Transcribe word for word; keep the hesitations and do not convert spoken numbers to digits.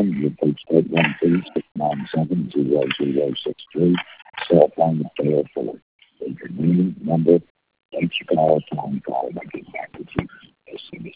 again, you reached eight one two, six nine seven, zero zero six three. Cell phone is there for the name, number, thanks for calling, time call. I'll get back with you as soon as